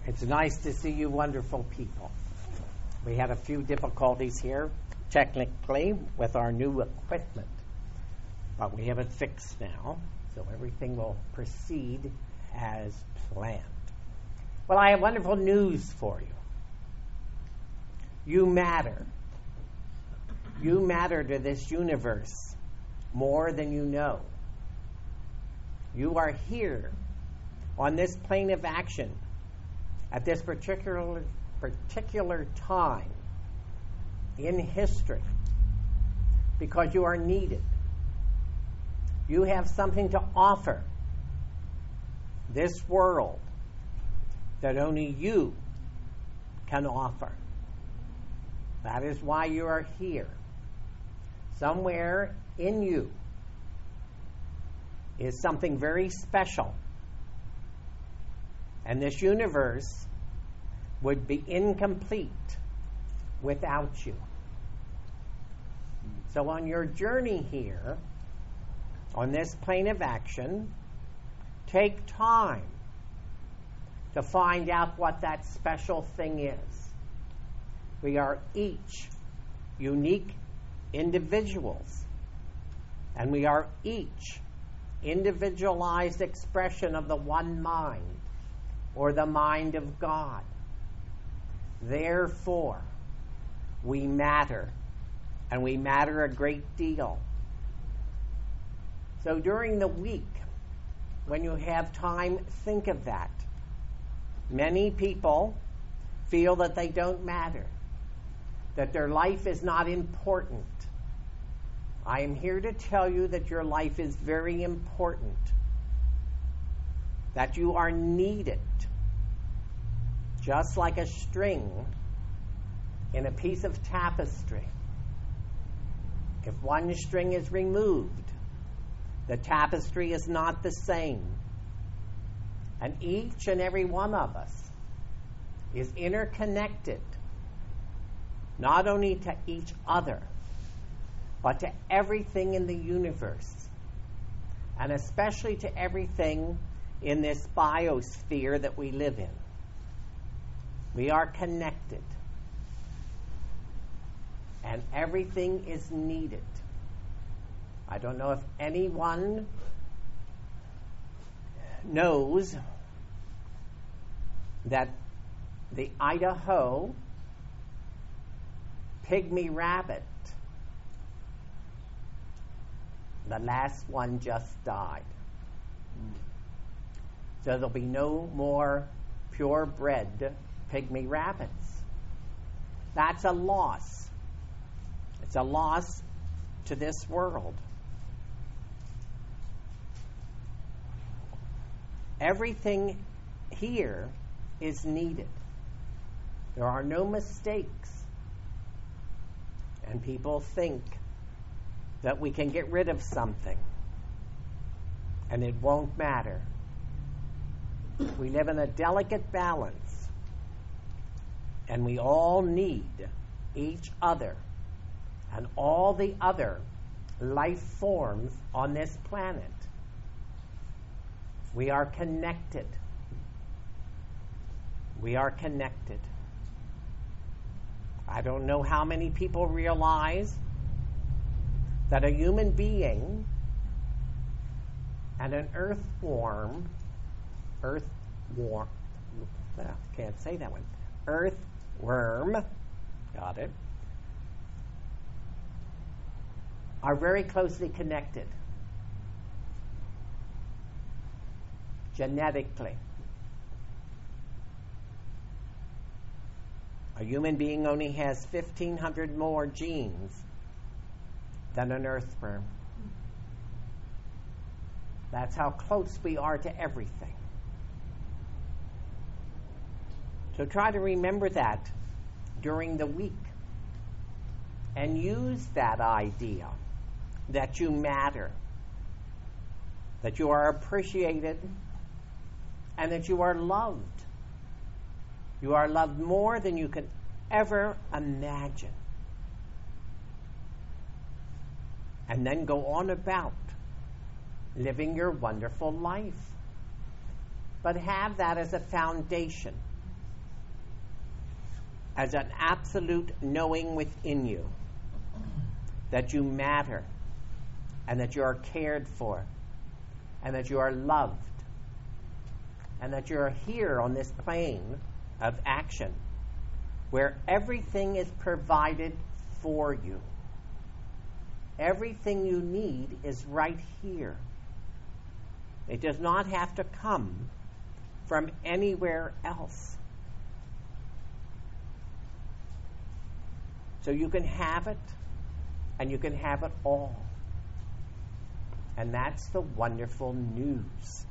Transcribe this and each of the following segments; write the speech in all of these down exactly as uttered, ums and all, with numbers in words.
It's nice to see you wonderful people. We had a few difficulties here, technically, with our new equipment, but we have it fixed now, so everything will proceed as planned. Well, I have wonderful news for you. You matter. You matter to this universe more than you know. You are here on this plane of action at this particular particular time in history because you are needed. You have something to offer this world that only you can offer. That is why you are here. Somewhere in you is something very special. And this universe would be incomplete without you. So on your journey here, on this plane of action, take time to find out what that special thing is. We are each unique individuals, and we are each individualized expression of the one mind, or the mind of God. Therefore, we matter, and we matter a great deal. So during the week, when you have time, think of that. Many people feel that they don't matter, that their life is not important. I am here to tell you that your life is very important, that you are needed, just like a string in a piece of tapestry. If one string is removed, the tapestry is not the same. And each and every one of us is interconnected, not only to each other, but to everything in the universe, and especially to everything in this biosphere that we live in. We are connected, and everything is needed. I don't know if anyone knows that the Idaho pygmy rabbit, the last one just died. So there'll be no more purebred pygmy rabbits. That's a loss. It's a loss to this world. Everything here is needed. There are no mistakes. And people think that we can get rid of something and it won't matter. We live in a delicate balance, and we all need each other and all the other life forms on this planet. We are connected. We are connected. I don't know how many people realize that a human being and an earthworm, earthworm, can't say that one, earthworm, got it, are very closely connected genetically. A human being only has fifteen hundred more genes than an earthworm. That's how close we are to everything. So try to remember that during the week and use that idea that you matter, that you are appreciated, and that you are loved. You are loved more than you can ever imagine. And then go on about living your wonderful life. But have that as a foundation. as an absolute knowing within you that you matter and that you are cared for and that you are loved and that you are here on this plane of action where everything is provided for you. Everything you need is right here. It does not have to come from anywhere else. So you can have it, and you can have it all. And that's the wonderful news.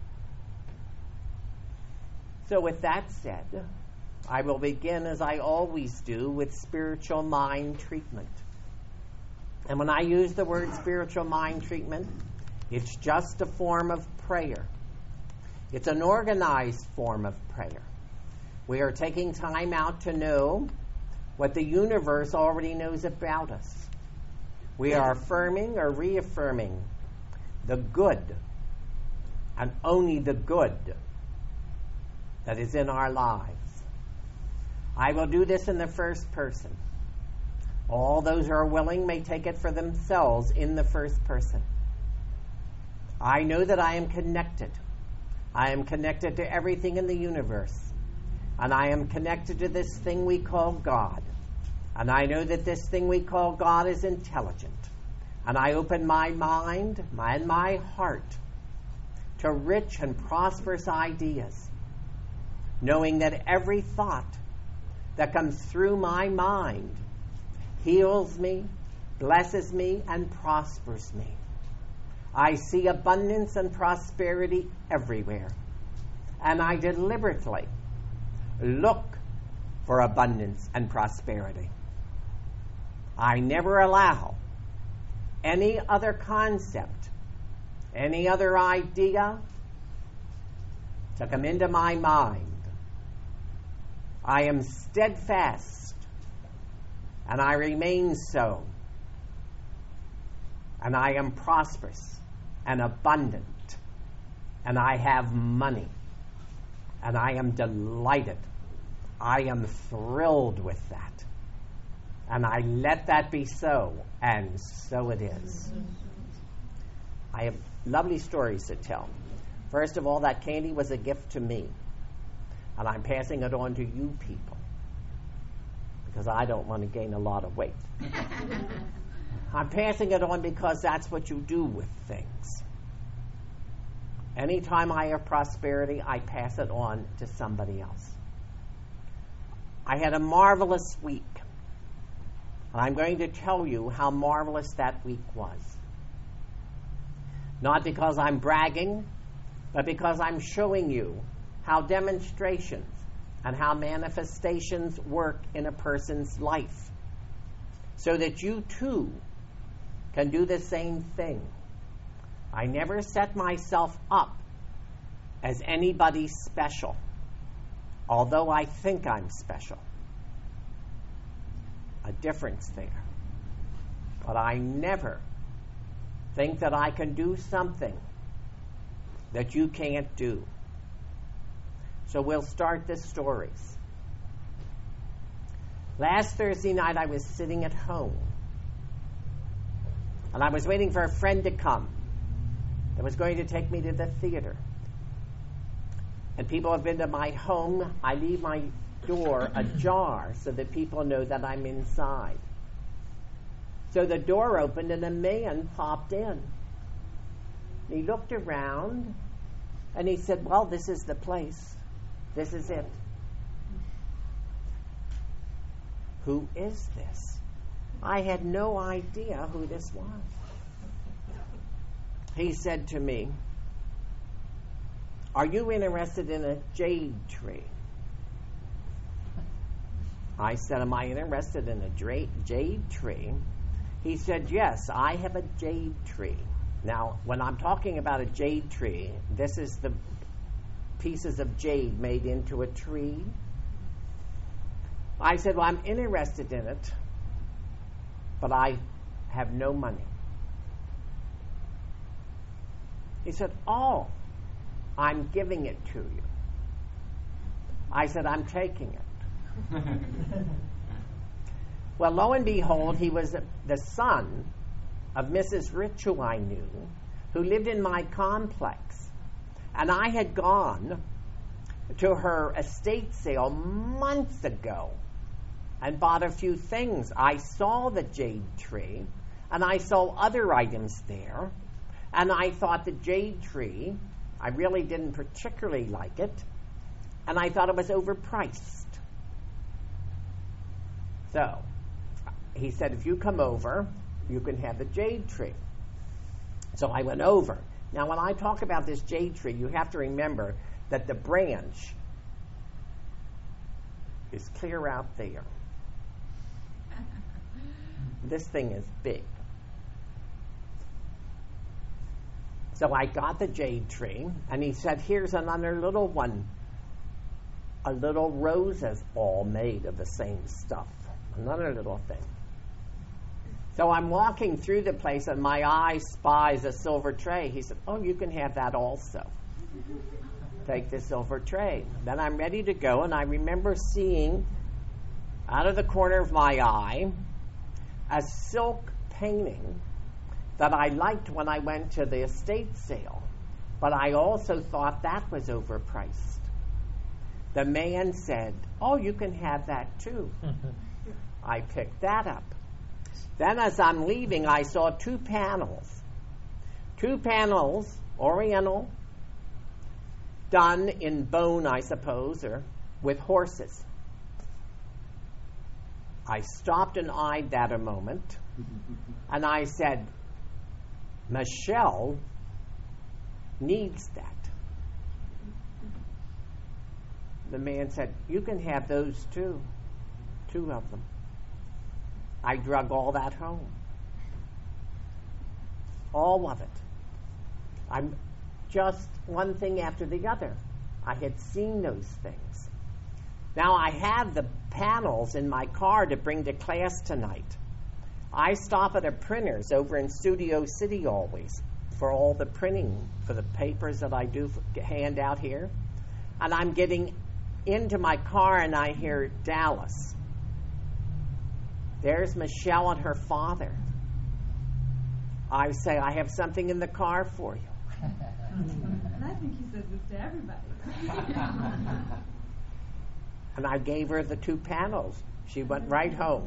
So with that said, I will begin, as I always do, with spiritual mind treatment. And when I use the word spiritual mind treatment, it's just a form of prayer. It's an organized form of prayer. We are taking time out to know what the universe already knows about us. We are affirming or reaffirming the good, and only the good, that is in our lives. I will do this in the first person. All those who are willing may take it for themselves in the first person. I know that I am connected. I am connected to everything in the universe. And I am connected to this thing we call God. And I know that this thing we call God is intelligent. And I open my mind and my heart to rich and prosperous ideas, knowing that every thought that comes through my mind heals me, blesses me, and prospers me. I see abundance and prosperity everywhere. And I deliberately look for abundance and prosperity. I never allow any other concept, any other idea to come into my mind. I am steadfast, and I remain so. And I am prosperous and abundant, and I have money, and I am delighted. I am thrilled with that. And I let that be so, and so it is. I have lovely stories to tell. First of all, that candy was a gift to me, and I'm passing it on to you people, because I don't want to gain a lot of weight. I'm passing it on because that's what you do with things. Anytime I have prosperity, I pass it on to somebody else. I had a marvelous week. And I'm going to tell you how marvelous that week was. Not because I'm bragging, but because I'm showing you how demonstrations and how manifestations work in a person's life, so that you too can do the same thing. I never set myself up as anybody special, although I think I'm special. A difference there. But I never think that I can do something that you can't do. So we'll start the stories. Last Thursday night I was sitting at home, and I was waiting for a friend to come that was going to take me to the theater. And people have been to my home. I leave my door ajar so that people know that I'm inside. So the door opened and a man popped in. He looked around and he said, "Well, this is the place. This is it." Who is this? I had no idea who this was. He said to me, "Are you interested in a jade tree?" I said, "Am I interested in a dra- jade tree?" He said, "Yes, I have a jade tree." Now, when I'm talking about a jade tree, this is the pieces of jade made into a tree. I said, "Well, I'm interested in it, but I have no money." He said, "Oh, I'm giving it to you." I said, "I'm taking it." Well, lo and behold, he was the son of Missus Rich, who I knew, who lived in my complex. And I had gone to her estate sale months ago and bought a few things. I saw the jade tree, and I saw other items there, and I thought the jade tree, I really didn't particularly like it, and I thought it was overpriced. So he said, if you come over, you can have the jade tree. So I went over. Now, when I talk about this jade tree, you have to remember that the branch is clear out there. This thing is big. So I got the jade tree, and he said, here's another little one. A little roses all made of the same stuff. Another little thing. So I'm walking through the place, and my eye spies a silver tray. He said, oh, you can have that also. Take the silver tray. Then I'm ready to go, and I remember seeing out of the corner of my eye a silk painting that I liked when I went to the estate sale, but I also thought that was overpriced. The man said, oh, you can have that too. I picked that up. Then as I'm leaving, I saw two panels. Two panels, oriental, done in bone, I suppose, or with horses. I stopped and eyed that a moment, and I said, Michelle needs that. The man said, you can have those too. Two of them. I drug all that home. All of it. I'm just one thing after the other. I had seen those things. Now I have the panels in my car to bring to class tonight. I stop at a printer's over in Studio City always for all the printing for the papers that I do for, hand out here. And I'm getting into my car and I hear Dallas. There's Michelle and her father. I say, I have something in the car for you. And I think he says this to everybody. And I gave her the two panels. She went right home.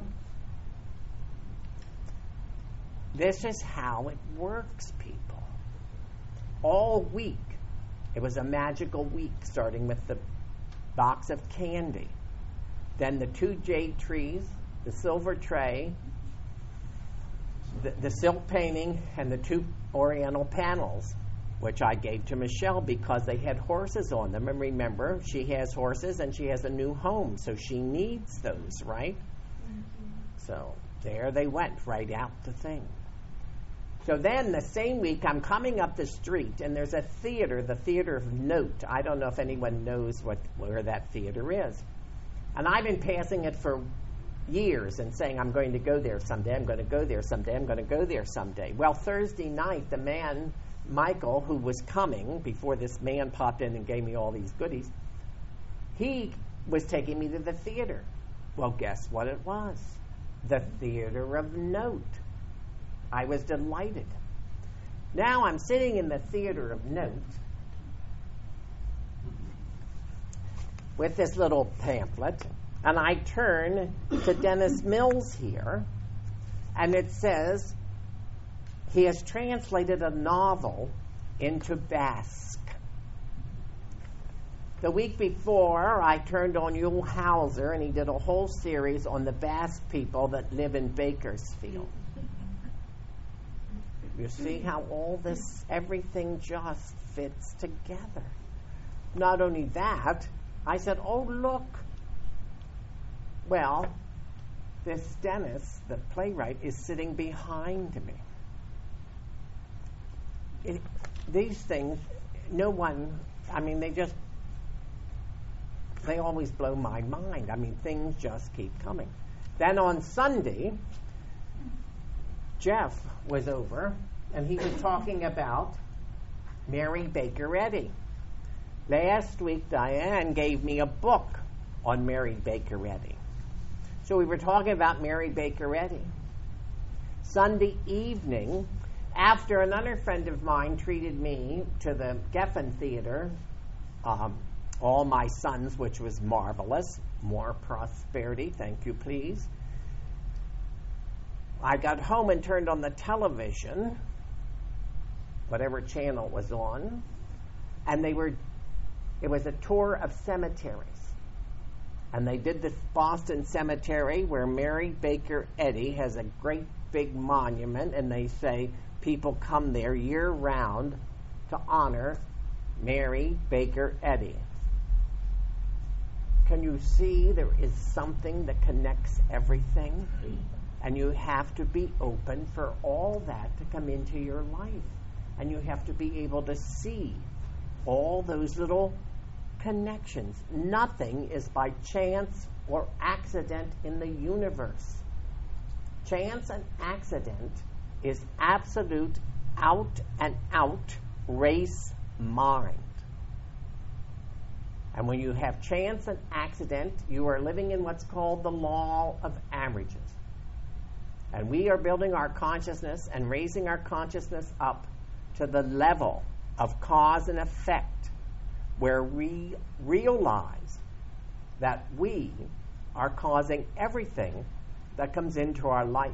This is how it works, people. All week, it was a magical week, starting with the box of candy. Then the two jade trees, the silver tray, the, the silk painting, and the two oriental panels, which I gave to Michelle because they had horses on them. And remember, she has horses and she has a new home, so she needs those, right? So there they went, right out the thing. So then the same week, I'm coming up the street, and there's a theater, the Theater of Note. I don't know if anyone knows what where that theater is. And I've been passing it for years and saying, I'm going to go there someday, I'm going to go there someday, I'm going to go there someday. Well, Thursday night, the man, Michael, who was coming before this man popped in and gave me all these goodies, he was taking me to the theater. Well, guess what it was? The Theater of Note. I was delighted. Now I'm sitting in the Theater of Note with this little pamphlet, and I turn to Dennis Mills here, and it says he has translated a novel into Basque. The week before, I turned on Yul Hauser, and he did a whole series on the Basque people that live in Bakersfield. You see how all this, everything just fits together. Not only that, I said, oh, look. Well, this Dennis, the playwright, is sitting behind me. It, these things, no one, I mean, they just, they always blow my mind. I mean, things just keep coming. Then on Sunday, Jeff was over, and he was talking about Mary Baker Eddy. Last week, Diane gave me a book on Mary Baker Eddy. So we were talking about Mary Baker Eddy. Sunday evening, after another friend of mine treated me to the Geffen Theater, um, All My Sons, which was marvelous, more prosperity, thank you please. I got home and turned on the television, whatever channel it was on, and they were, it was a tour of cemeteries. And they did this Boston cemetery where Mary Baker Eddy has a great big monument, and they say people come there year round to honor Mary Baker Eddy. Can you see there is something that connects everything? And you have to be open for all that to come into your life. And you have to be able to see all those little connections. Nothing is by chance or accident in the universe. Chance and accident is absolute out and out race mind. And when you have chance and accident, you are living in what's called the law of averages. And we are building our consciousness and raising our consciousness up to the level of cause and effect, where we realize that we are causing everything that comes into our life.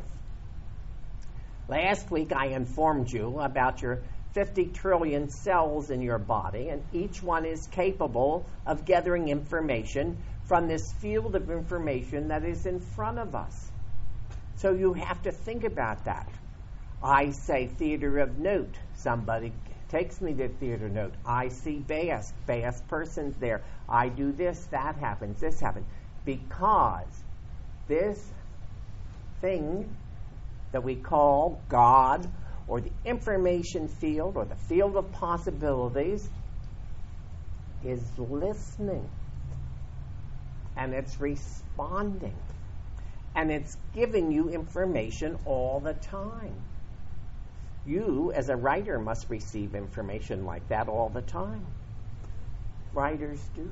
Last week I informed you about your fifty trillion cells in your body, and each one is capable of gathering information from this field of information that is in front of us. So you have to think about that. I say theater of note. Somebody takes me to theater note. I see Bass. Bass person's there. I do this, that happens, this happens. Because this thing that we call God, or the information field, or the field of possibilities, is listening. And it's responding. And it's giving you information all the time. You, as a writer, must receive information like that all the time. Writers do.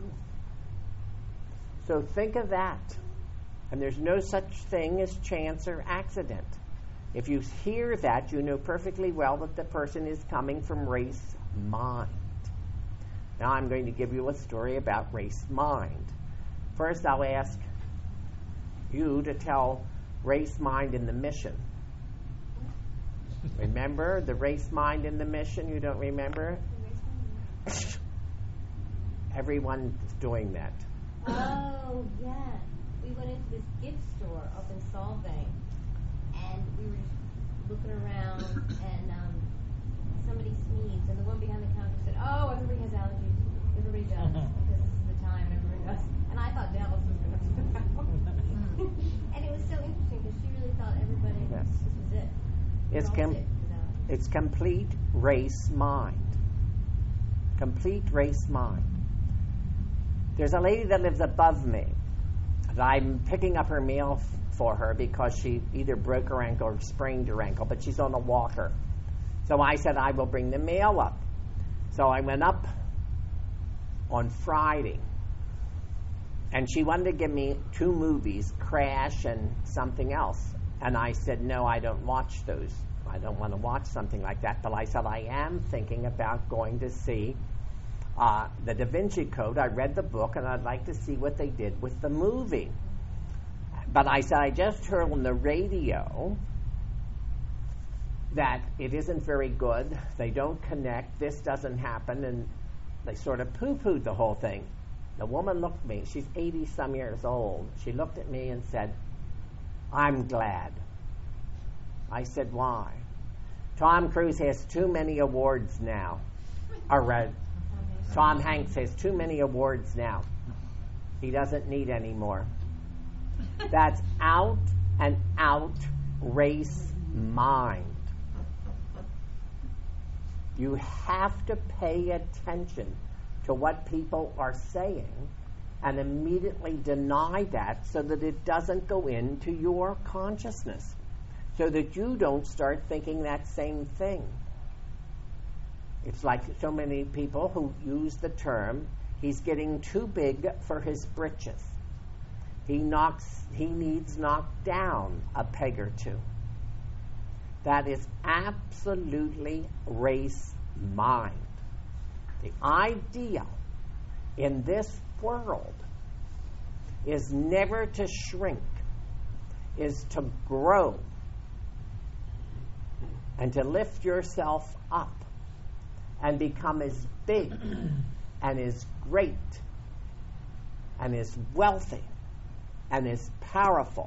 So think of that. And there's no such thing as chance or accident. If you hear that, you know perfectly well that the person is coming from race mind. Now I'm going to give you a story about race mind. First, I'll ask you to tell race mind in the mission. Remember the race mind in the mission? You don't remember? Everyone's doing that. Oh, yes. We went into this gift store up in Solvang, and we were just looking around, and um, somebody sneezed, and the one behind the counter said, "Oh, everybody has allergies. Everybody does, because this is the time, and everybody does." And I thought Dallas was going to and it was so interesting, because she really thought everybody, Yes. this was it. It's All com- sick without- it's complete race mind. Complete race mind. There's a lady that lives above me. And I'm picking up her mail f- for her because she either broke her ankle or sprained her ankle, but she's on a walker. So I said I will bring the mail up. So I went up on Friday, and she wanted to give me two movies, Crash and something else. And I said, no, I don't watch those. I don't want to watch something like that. But I said, I am thinking about going to see uh, the Da Vinci Code. I read the book, and I'd like to see what they did with the movie. But I said, I just heard on the radio that it isn't very good. They don't connect. This doesn't happen. And they sort of poo-pooed the whole thing. The woman looked at me. She's eighty-some years old. She looked at me and said, I'm glad. I said, why? Tom Cruise has too many awards now. Or uh, Tom Hanks has too many awards now. He doesn't need any more. That's out and out race mind. You have to pay attention to what people are saying and immediately deny that so that it doesn't go into your consciousness, so that you don't start thinking that same thing. It's like so many people who use the term, he's getting too big for his britches. he knocks, he needs knocked down a peg or two. That is absolutely race mind. The idea in this world is never to shrink, is to grow and to lift yourself up and become as big and as great and as wealthy and as powerful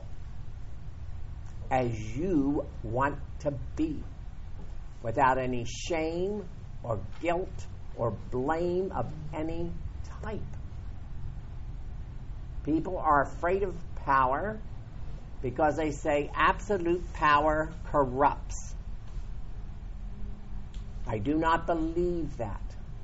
as you want to be, without any shame or guilt or blame of any type. People are afraid of power because they say absolute power corrupts. I do not believe that.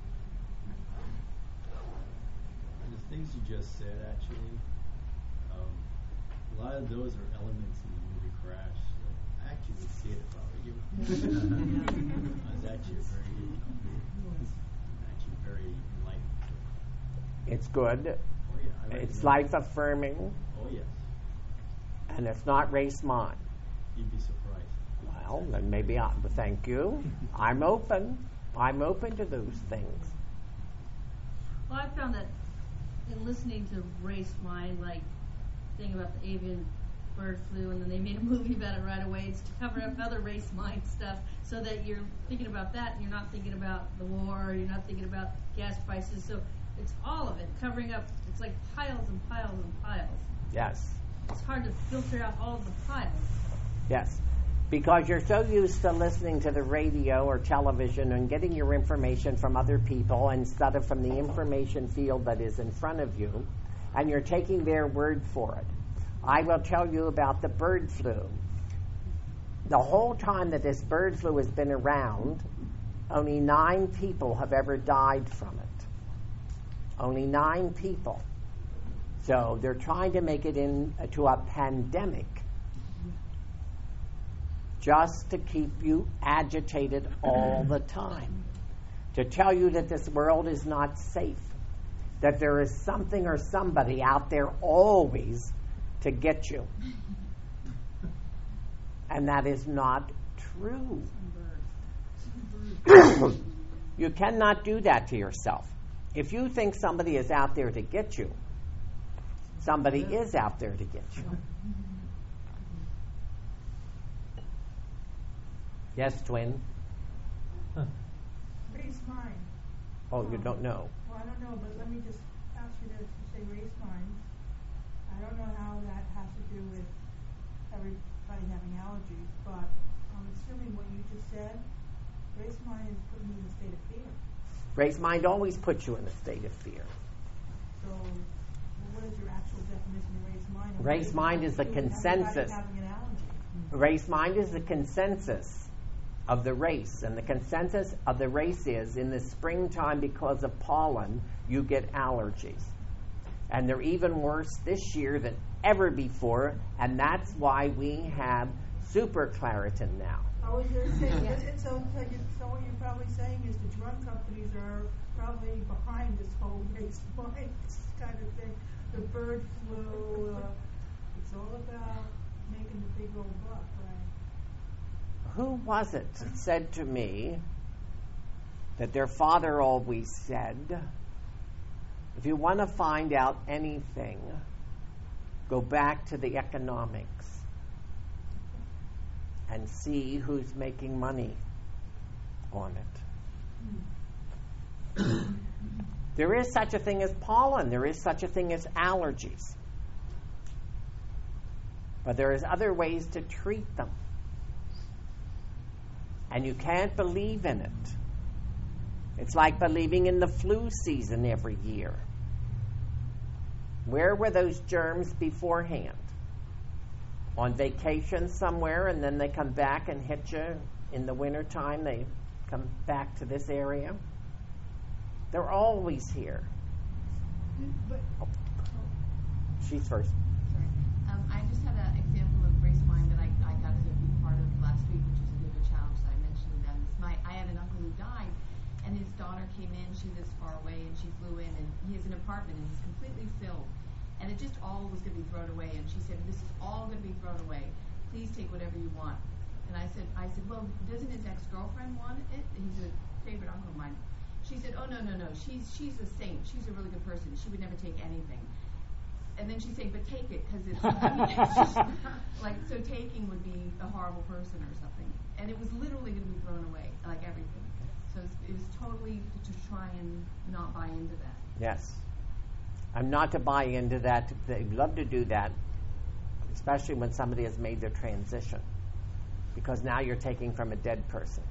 And the things you just said, actually, um, a lot of those are elements in the movie Crash. So I actually would see it if I were you. It's actually very, it's actually very enlightening. It's good. Oh yeah, I It's recommend life it. affirming, Oh yes, and it's not race mind. you'd be surprised. Well, then maybe I thank you. I'm open. I'm open to those things. Well, I found that in listening to Race Mind, like thing about the avian bird flu, and then they made a movie about it right away. It's to cover up other race mind stuff, so that you're thinking about that, and you're not thinking about the war, or you're not thinking about gas prices. So it's all of it covering up. It's like piles and piles and piles. Yes. It's hard to filter out all of the piles. Yes. Because you're so used to listening to the radio or television and getting your information from other people instead of from the information field that is in front of you, and you're taking their word for it. I will tell you about the bird flu. The whole time that this bird flu has been around, only nine people have ever died from it. Only nine people. So they're trying to make it into a pandemic just to keep you agitated all the time, to tell you that this world is not safe, that there is something or somebody out there always to get you. And that is not true. You cannot do that to yourself. If you think somebody is out there to get you, somebody is out there to get you. Yes, twin? Race mind. Oh, you don't know. Well, I don't know, but let me just ask you to, to say race minds. I don't know how that has to do with everybody having allergies, but I'm assuming what you just said, race mind is putting you in a state of fear. Race mind always puts you in a state of fear. So, well, what is your actual definition of race mind? And Race what mind does is it the do with everybody consensus. having an allergy? Race mind is the consensus of the race. And the consensus of the race is in the springtime, because of pollen, you get allergies. And they're even worse this year than ever before, and that's why we have super Claritin now. I was going to say, it- it- so, so you- so what you're probably saying is the drug companies are probably behind this whole race mind kind of thing. The bird flu, uh, it's all about making the big old buck, right? Who was it that said to me that their father always said, if you want to find out anything, go back to the economics and see who's making money on it. There is such a thing as pollen. There is such a thing as allergies. But there is other ways to treat them. And you can't believe in it. It's like believing in the flu season every year. Where were those germs beforehand? On vacation somewhere, and then they come back and hit you in the wintertime. They come back to this area. They're always here. But Oh. She's first. Sorry. Um, I just had an example of race mind that I, I got to be part of last week, which is a bit of a challenge that I mentioned to them. It's my, I had an uncle who died, and his daughter came in. She lives far away, and she flew in, and he has an apartment, and it's completely filled. And it just all was going to be thrown away. And she said, this is all going to be thrown away. Please take whatever you want. And I said, I said, well, doesn't his ex-girlfriend want it? He's a favorite uncle of mine. She said, oh, no, no, no. She's she's a saint. She's a really good person. She would never take anything. And then she'd say, but take it, because it's, I mean, it's just, like, so taking would be a horrible person or something. And it was literally going to be thrown away, like everything. So it was totally to try and not buy into that. Yes. I'm not to buy into that. They'd love to do that, especially when somebody has made their transition, because now you're taking from a dead person.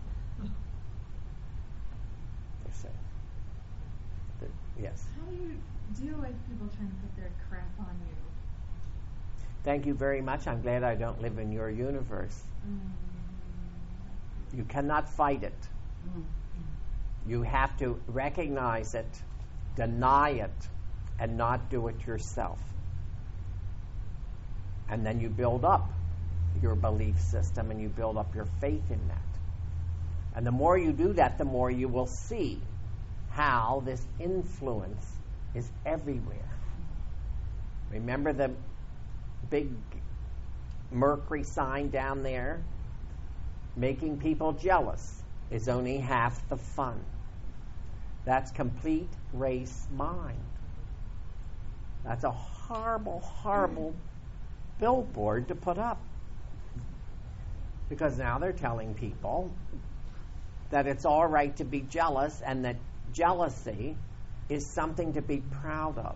You see. But, yes. How do you deal with people trying to put their crap on you? Thank you very much. I'm glad I don't live in your universe. Mm. You cannot fight it. Mm. You have to recognize it, deny it, and not do it yourself. And then you build up your belief system and you build up your faith in that. And the more you do that, the more you will see how this influence is everywhere. Remember the big Mercury sign down there? Making people jealous is only half the fun. That's complete race mind. That's a horrible, horrible billboard to put up. Because now they're telling people that it's all right to be jealous and that jealousy is something to be proud of.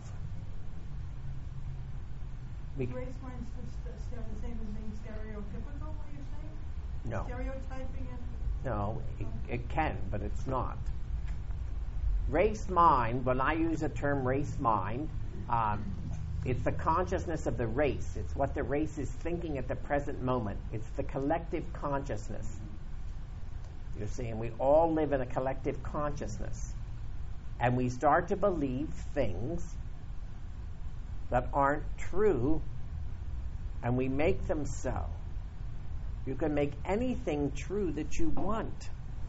We, Race mind's the same as being stereotypical, what you're saying? no, Stereotyping and... no, it, it can, but it's not. Race mind, when I use the term race mind, um, it's the consciousness of the race. It's what the race is thinking at the present moment. It's the collective consciousness. You see, and we all live in a collective consciousness. And we start to believe things that aren't true, and we make them so. You can make anything true that you want.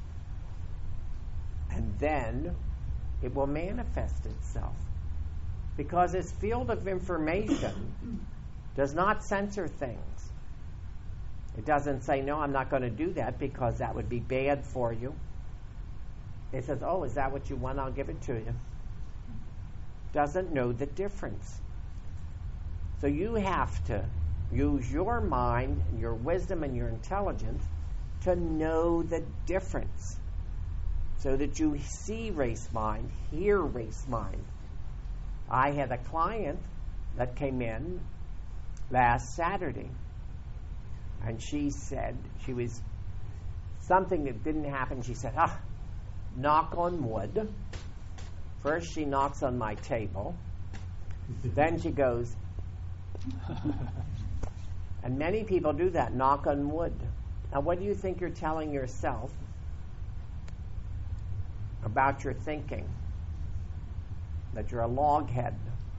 And then it will manifest itself. Because this field of information does not censor things. It doesn't say, no, I'm not going to do that because that would be bad for you. It says, oh, is that what you want? I'll give it to you. Doesn't know the difference. So you have to use your mind, and your wisdom, and your intelligence to know the difference so that you see race mind, hear race mind. I had a client that came in last Saturday, and she said, she was, something that didn't happen, she said, ah, knock on wood. First she knocks on my table, then she goes, and many people do that, knock on wood. Now what do you think you're telling yourself about your thinking? That you're a loghead.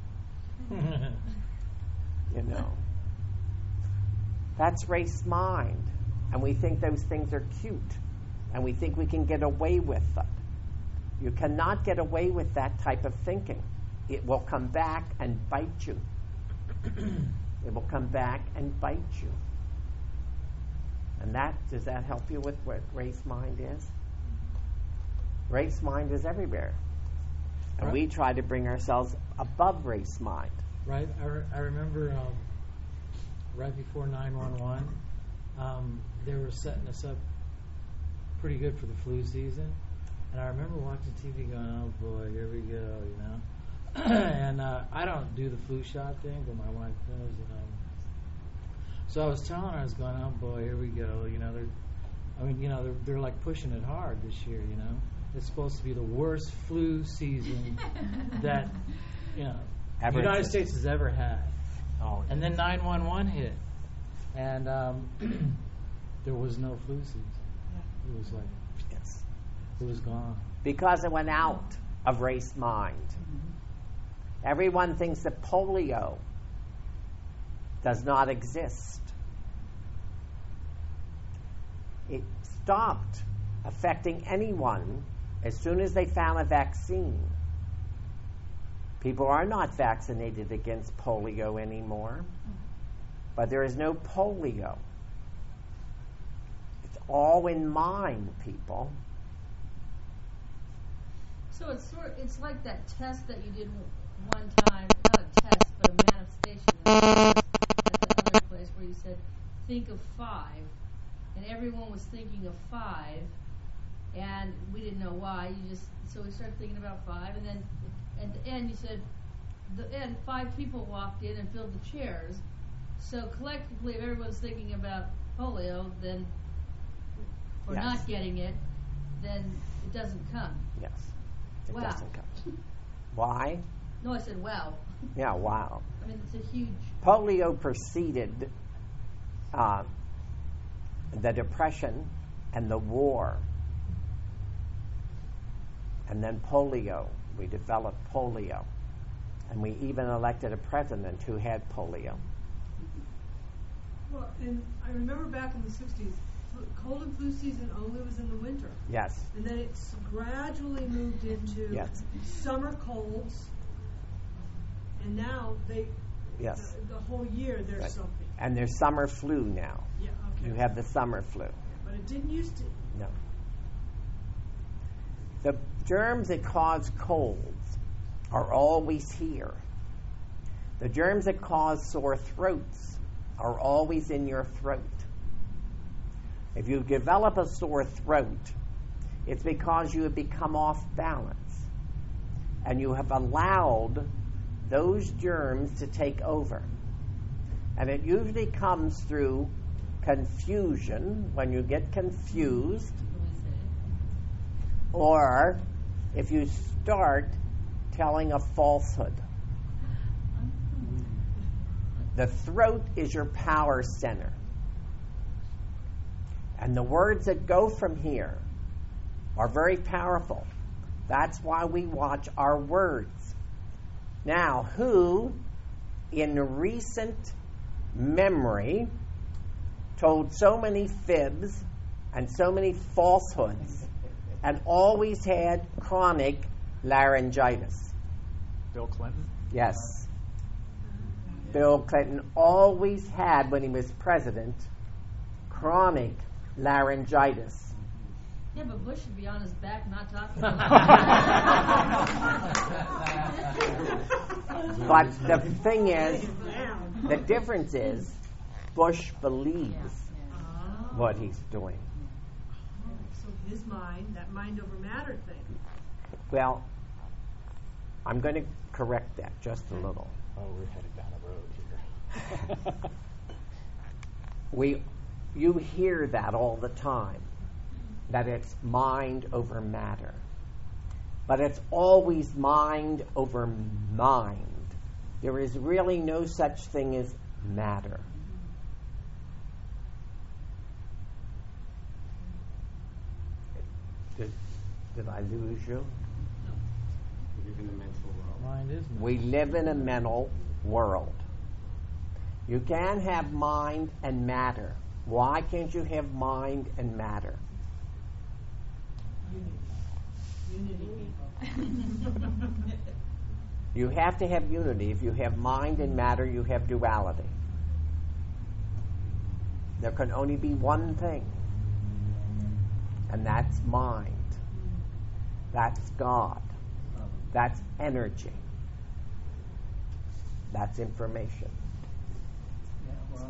You know. That's race mind. And we think those things are cute. And we think we can get away with it. You cannot get away with that type of thinking. It will come back and bite you. It will come back and bite you. And that, does that help you with what race mind is? Race mind is everywhere. And right. we try to bring ourselves above race mind. Right. I, re- I remember um, right before nine one one, um, they were setting us up pretty good for the flu season. And I remember watching T V going, oh boy, here we go, you know. and uh, I don't do the flu shot thing, but my wife does. And, um, so I was telling her, I was going, oh boy, here we go. You know, they're, I mean, you know, they're, they're like pushing it hard this year, you know. It's supposed to be the worst flu season that, you know, Ever the United existed. States has ever had. Oh, And then nine one one hit. And um, there was no flu season. It was like, yes. it was gone. Because it went out of race mind. Mm-hmm. Everyone thinks that polio does not exist. It stopped affecting anyone as soon as they found a vaccine. People are not vaccinated against polio anymore, but there is no polio. It's all in mind, people. So it's sort it's like that test that you did one time, not a test, but a manifestation at the other place where you said, think of five, and everyone was thinking of five, and we didn't know why. You just so we started thinking about five, and then at the end you said, the end five people walked in and filled the chairs. So collectively, if everyone's thinking about polio, then or Yes. not getting it, then it doesn't come. Yes. It Wow. doesn't come. Why? No, I said wow. Yeah, wow. I mean, it's a huge. Polio preceded uh, the Depression and the war. And then polio. We developed polio. And we even elected a president who had polio. Well, and I remember back in the sixties, flu- cold and flu season only was in the winter. Yes. And then it's gradually moved into Yes. summer colds. And now they, Yes. the, the whole year there's Right. something. And there's summer flu now. Yeah, okay. You have the summer flu. But it didn't used to. No. The germs that cause colds are always here. The germs that cause sore throats are always in your throat. If you develop a sore throat, it's because you have become off balance and you have allowed those germs to take over. And it usually comes through confusion, when you get confused, or if you start telling a falsehood. The throat is your power center. And the words that go from here are very powerful. That's why we watch our words. Now, who in recent memory told so many fibs and so many falsehoods and always had chronic laryngitis? Bill Clinton? Yes. Bill Clinton always had, when he was president, chronic laryngitis. Yeah, but Bush should be on his back, not talking. But the thing is, the difference is, Bush believes what he's doing. So his mind, that mind over matter thing. Well, I'm going to correct that just a little. Oh, we're headed down a road here. We, you hear that all the time, that it's mind over matter. But it's always mind over mind. There is really no such thing as matter. Did, did I lose you? We live in a mental world. Mind is not. We live in a mental world. You can have mind and matter. Why can't you have mind and matter? Unity. You have to have unity. If you have mind and matter, you have duality. There can only be one thing, and that's mind. That's God. That's energy. That's information. Yeah, well,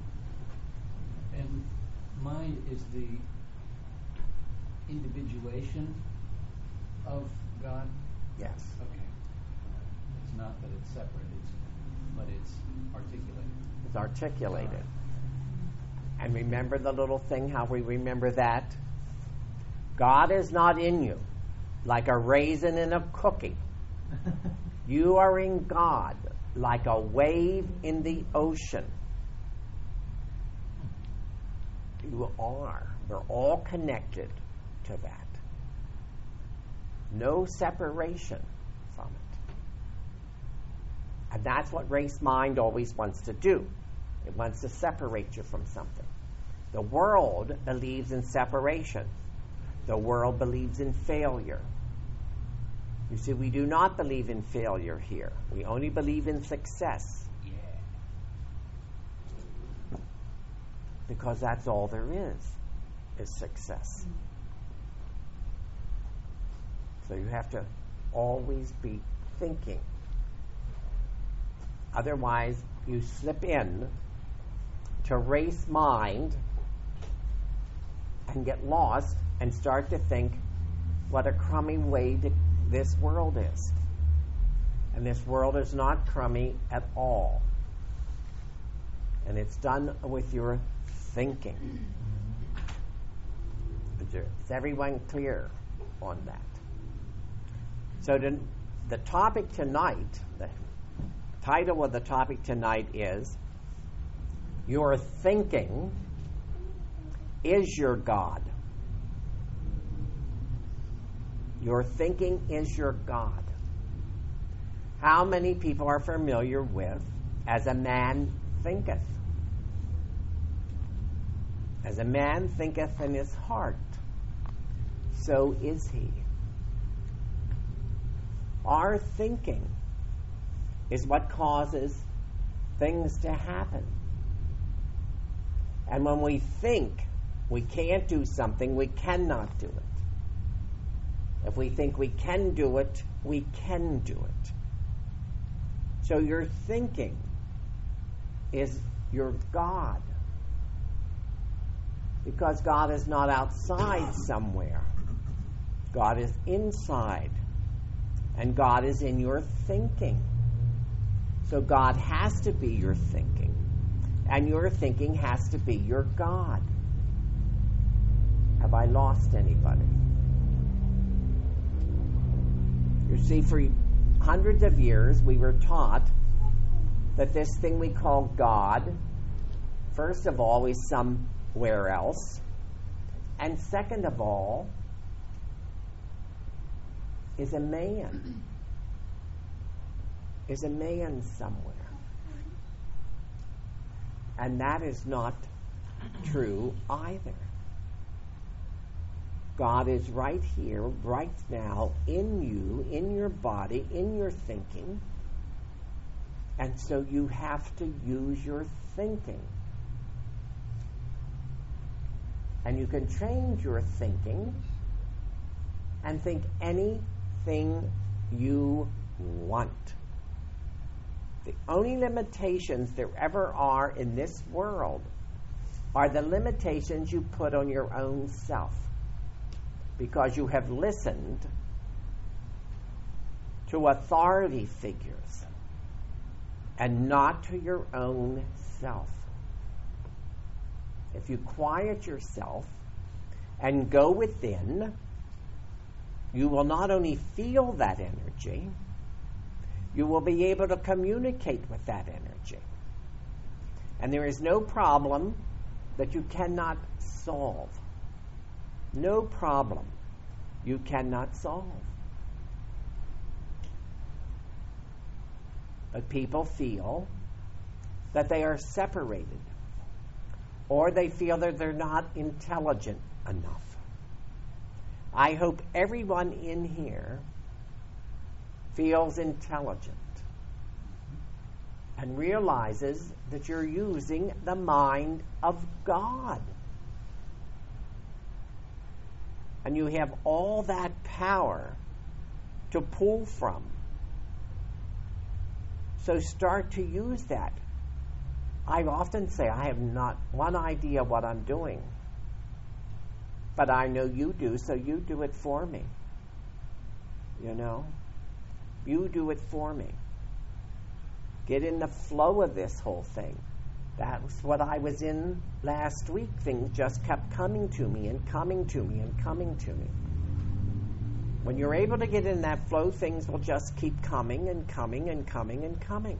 and mind is the individuation of God. Yes. Okay. It's not that it's separate, it's, but it's articulated. It's articulated. And remember the little thing, how we remember that? God is not in you like a raisin in a cookie. You are in God like a wave in the ocean. You are. We're all connected to that. No separation from it. And that's what race mind always wants to do. It wants to separate you from something. The world believes in separation. The world believes in failure. You see, we do not believe in failure here. We only believe in success. Yeah. Because that's all there is, is success. So you have to always be thinking. Otherwise, you slip in to race mind and get lost and start to think what a crummy way to, this world is. And this world is not crummy at all. And it's done with your thinking. Is everyone clear on that? So the, the topic tonight, the title of the topic tonight is Your Thinking is Your God. Your thinking is your God. How many people are familiar with as a man thinketh? As a man thinketh in his heart, so is he. Our thinking is what causes things to happen. And when we think we can't do something, we cannot do it. If we think we can do it, we can do it. So your thinking is your God. Because God is not outside somewhere. God is inside. And God is in your thinking. So God has to be your thinking. And your thinking has to be your God. Have I lost anybody? You see, for hundreds of years we were taught that this thing we call God, first of all, is somewhere else. And second of all, is a man. Is a man somewhere. And that is not true either. God is right here, right now, in you, in your body, in your thinking. And so you have to use your thinking. And you can change your thinking and think anything you want. The only limitations there ever are in this world are the limitations you put on your own self. Because you have listened to authority figures and not to your own self. If you quiet yourself and go within, you will not only feel that energy, you will be able to communicate with that energy. And there is no problem that you cannot solve. No problem you cannot solve. But people feel that they are separated, or they feel that they're not intelligent enough. I hope everyone in here feels intelligent and realizes that you're using the mind of God. And you have all that power to pull from. So start to use that. I often say I have not one idea what I'm doing. But I know you do, so you do it for me. You know? You do it for me. Get in the flow of this whole thing. That was what I was in last week. Things just kept coming to me and coming to me and coming to me. When you're able to get in that flow, things will just keep coming and coming and coming and coming.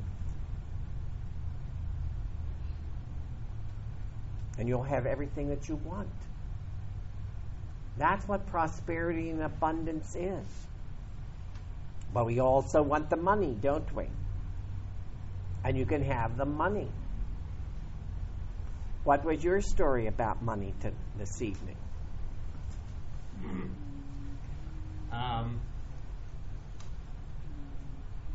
And you'll have everything that you want. That's what prosperity and abundance is. But we also want the money, don't we? And you can have the money. What was your story about money to this evening? Um,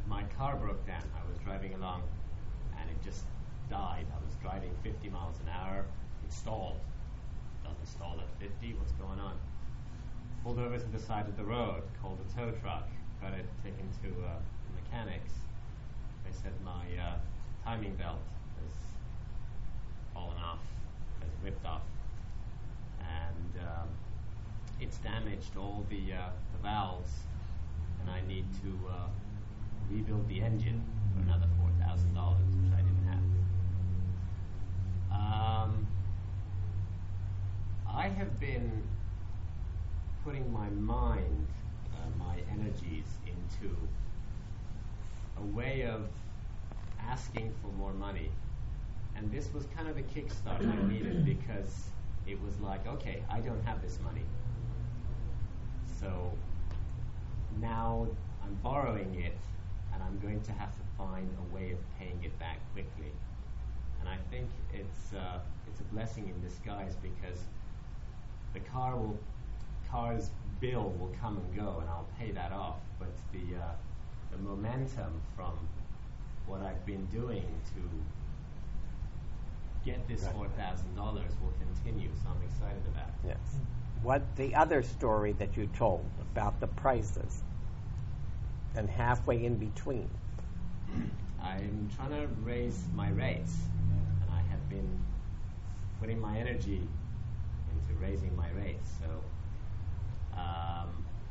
my car broke down. I was driving along, and it just died. I was driving fifty miles an hour. It stalled. Doesn't stall at fifty. What's going on? Pulled over to the side of the road. Called a tow truck. Got it taken to uh, the mechanics. They said my uh, timing belt has fallen off, has ripped off, and um, it's damaged all the uh, the valves, and I need to uh, rebuild the engine for another four thousand dollars, which I didn't have. Um, I have been putting my mind, uh, my energies into a way of asking for more money. And this was kind of the kickstart I needed, because it was like, okay, I don't have this money. So now I'm borrowing it, and I'm going to have to find a way of paying it back quickly. And I think it's uh, it's a blessing in disguise, because the car will car's bill will come and go, and I'll pay that off. But the uh, the momentum from what I've been doing to get this four thousand dollars will continue. So I'm excited about it. Yes. What the other story that you told about the prices, and halfway in between? I'm trying to raise my rates, and I have been putting my energy into raising my rates. So um,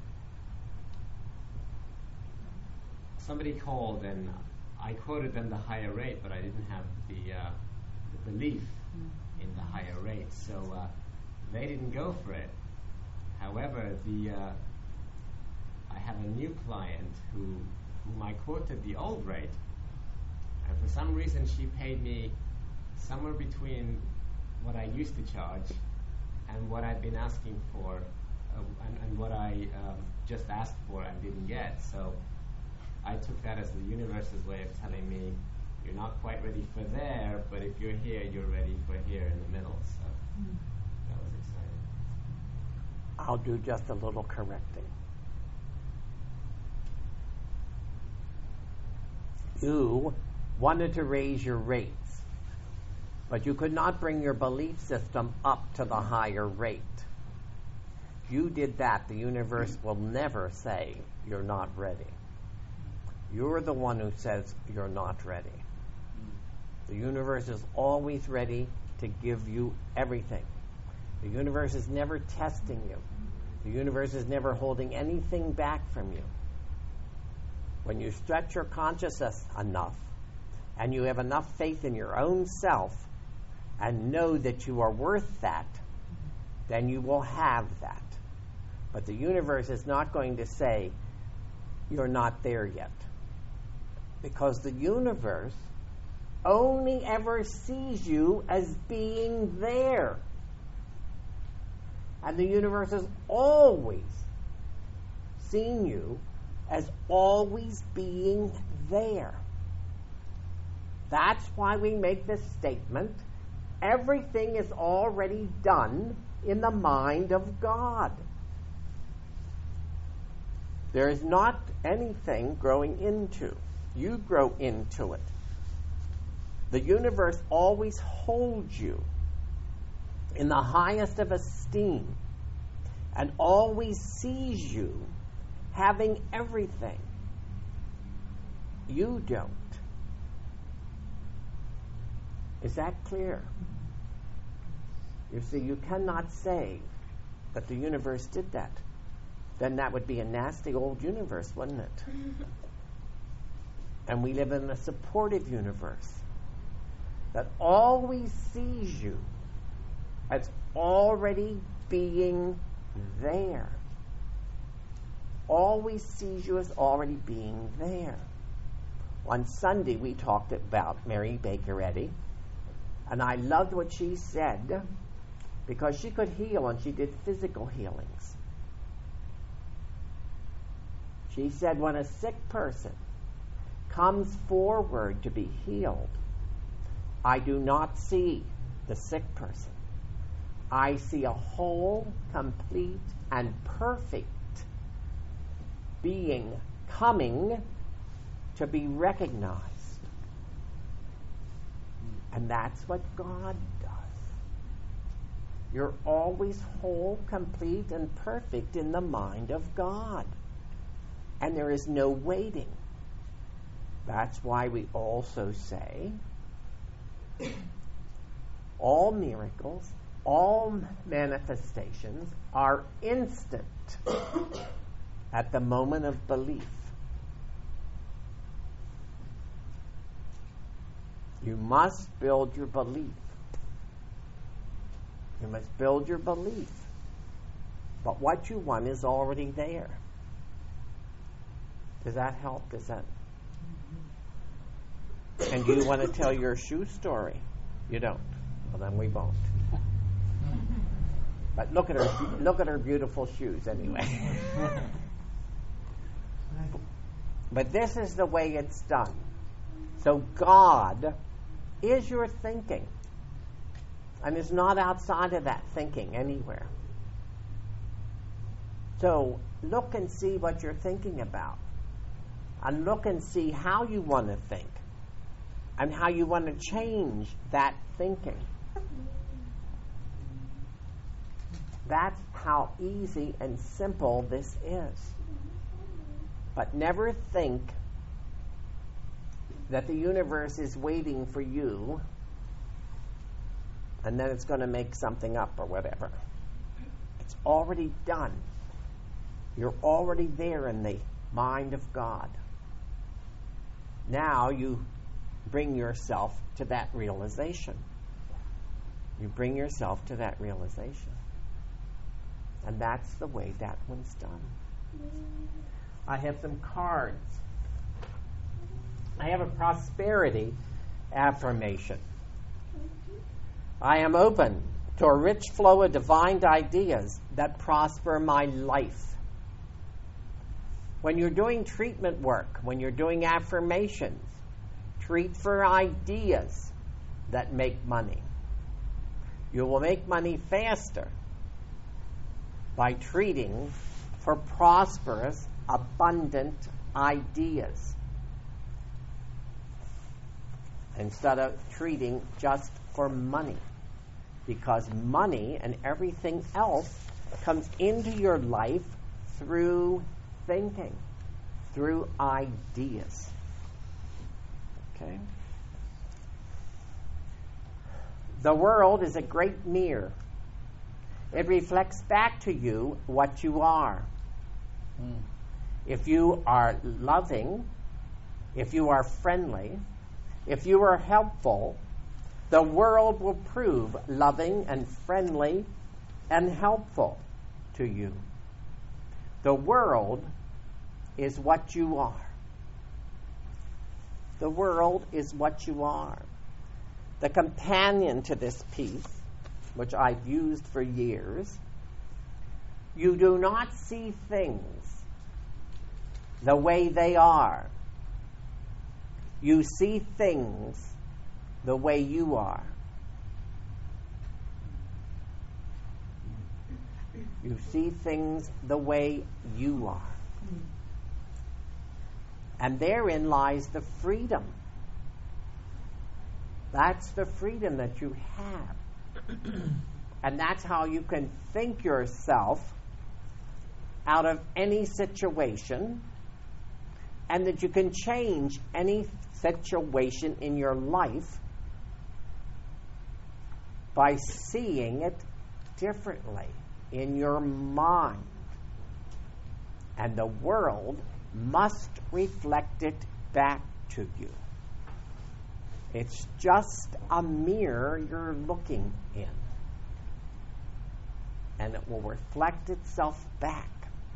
somebody called, and I quoted them the higher rate, but I didn't have the, uh, the belief in the higher rate, so uh, they didn't go for it. However, the uh, I have a new client who whom I quoted the old rate, and for some reason she paid me somewhere between what I used to charge and what I've been asking for, uh, and, and what I um, just asked for and didn't get. So I took that as the universe's way of telling me, you're not quite ready for there, but if you're here, you're ready for here in the middle. So mm. that was exciting. I'll do just a little correcting. You wanted to raise your rates, but you could not bring your belief system up to the higher rate. You did that. The universe will never say you're not ready. You're the one who says you're not ready. The universe is always ready to give you everything. The universe is never testing you. The universe is never holding anything back from you. When you stretch your consciousness enough, and you have enough faith in your own self, and know that you are worth that, then you will have that. But the universe is not going to say, you're not there yet. Because the universe only ever sees you as being there. And the universe has always seen you as always being there. That's why we make this statement. Everything is already done in the mind of God. There is not anything growing into. You grow into it. The universe always holds you in the highest of esteem and always sees you having everything. You don't. Is that clear? You see, you cannot say that the universe did that. Then that would be a nasty old universe, wouldn't it? And we live in a supportive universe that always sees you as already being there. Always sees you as already being there. On Sunday, we talked about Mary Baker Eddy, and I loved what she said because she could heal, and she did physical healings. She said when a sick person comes forward to be healed, I do not see the sick person. I see a whole, complete, and perfect being coming to be recognized. And that's what God does. You're always whole, complete, and perfect in the mind of God. And there is no waiting. That's why we also say all miracles, all manifestations are instant at the moment of belief. You must build your belief. You must build your belief. But what you want is already there. Does that help? Does that? And do you want to tell your shoe story? You don't. Well, then we won't. But look at her. Look at her beautiful shoes, anyway. But this is the way it's done. So God is your thinking, and is not outside of that thinking anywhere. So look and see what you're thinking about, and look and see how you want to think, and how you want to change that thinking. That's how easy and simple this is. But never think that the universe is waiting for you and then it's going to make something up or whatever. It's already done. You're already there in the mind of God. Now you bring yourself to that realization. You bring yourself to that realization. And that's the way that one's done. I have some cards. I have a prosperity affirmation. I am open to a rich flow of divine ideas that prosper my life. When you're doing treatment work, when you're doing affirmations, treat for ideas that make money. You will make money faster by treating for prosperous, abundant ideas instead of treating just for money, because money and everything else comes into your life through thinking, through ideas. Okay? The world is a great mirror. It reflects back to you what you are. Mm. If you are loving, if you are friendly, if you are helpful, the world will prove loving and friendly and helpful to you. The world is what you are. The world is what you are. The companion to this piece, which I've used for years, you do not see things the way they are. You see things the way you are. You see things the way you are. And therein lies the freedom. That's the freedom that you have. And that's how you can think yourself out of any situation, and that you can change any situation in your life by seeing it differently in your mind. And the world must reflect it back to you. It's just a mirror you're looking in. And it will reflect itself back.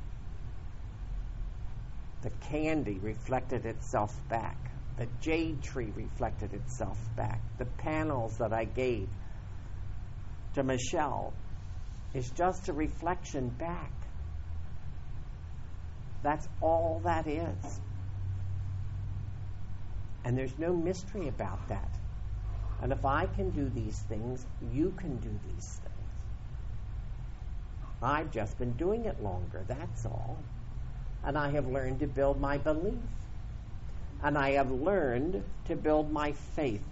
The candy reflected itself back. The jade tree reflected itself back. The panels that I gave to Michelle is just a reflection back. That's all that is. And there's no mystery about that. And if I can do these things, you can do these things. I've just been doing it longer, that's all. And I have learned to build my belief. and I have learned to build my faith.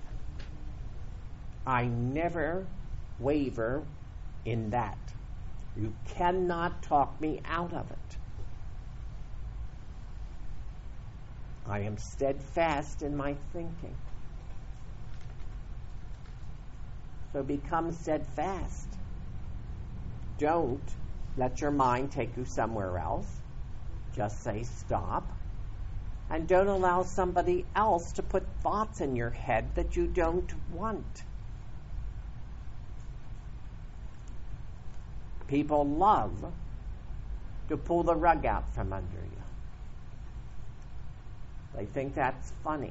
I never waver in that. You cannot talk me out of it. I am steadfast in my thinking. So become steadfast. Don't let your mind take you somewhere else. Just say stop. And don't allow somebody else to put thoughts in your head that you don't want. People love to pull the rug out from under you. They think that's funny.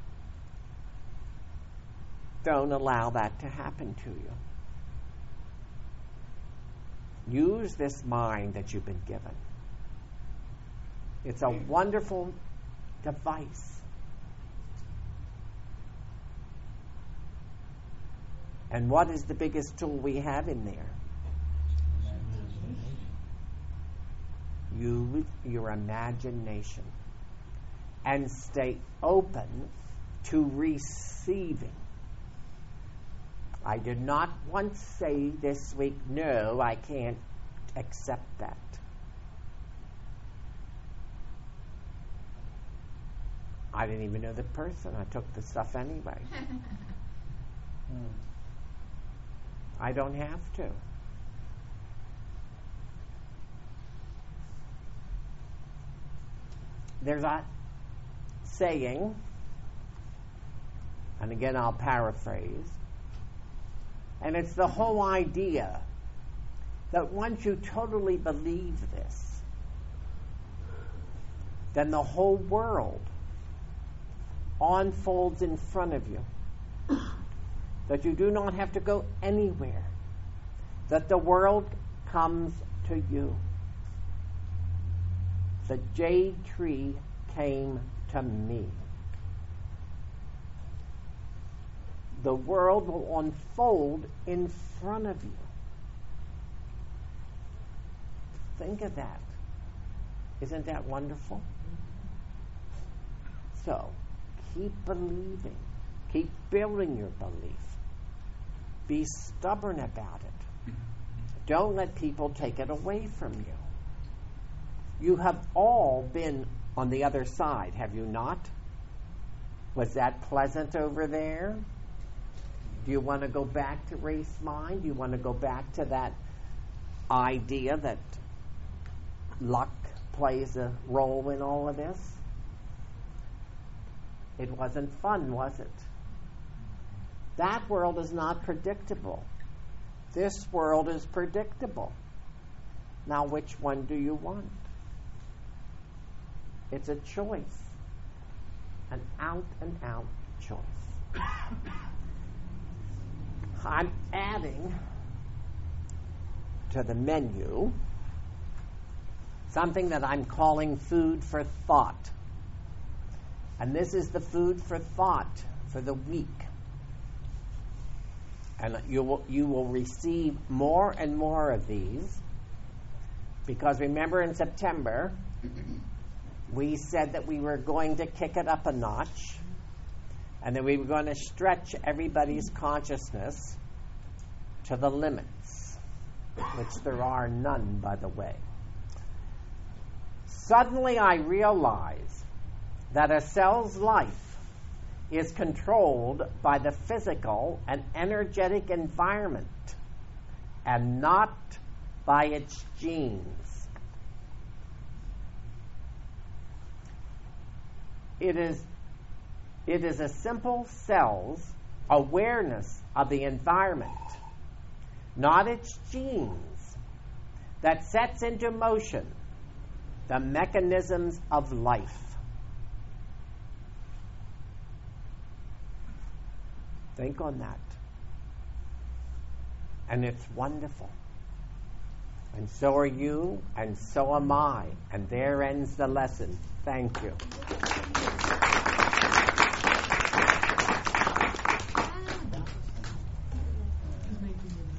Don't allow that to happen to you. Use this mind that you've been given. It's a wonderful device. And what is the biggest tool we have in there? Use your imagination and stay open to receiving. I did not once say this week, no, I can't accept that. I didn't even know the person. I took the stuff anyway. I don't have to. There's a saying, and again I'll paraphrase, and it's the whole idea that once you totally believe this, then the whole world unfolds in front of you. That you do not have to go anywhere. That the world comes to you. The jade tree came to me. The world will unfold in front of you. Think of that. Isn't that wonderful? So, keep believing. Keep building your belief. Be stubborn about it. Don't let people take it away from you. You have all been on the other side, have you not? Was that pleasant over there? Do you want to go back to race mind? Do you want to go back to that idea that luck plays a role in all of this? It wasn't fun, was it? That world is not predictable. This world is predictable. Now, which one do you want? It's a choice. An out-and-out choice. I'm adding to the menu something that I'm calling food for thought. And this is the food for thought for the week. And you will, you will receive more and more of these, because remember in September we said that we were going to kick it up a notch, and that we were going to stretch everybody's consciousness to the limits, which there are none, by the way. Suddenly I realize that a cell's life is controlled by the physical and energetic environment and not by its genes. It is, it is a simple cell's awareness of the environment, not its genes, that sets into motion the mechanisms of life. Think on that. And it's wonderful. And so are you, and so am I. And there ends the lesson. Thank you.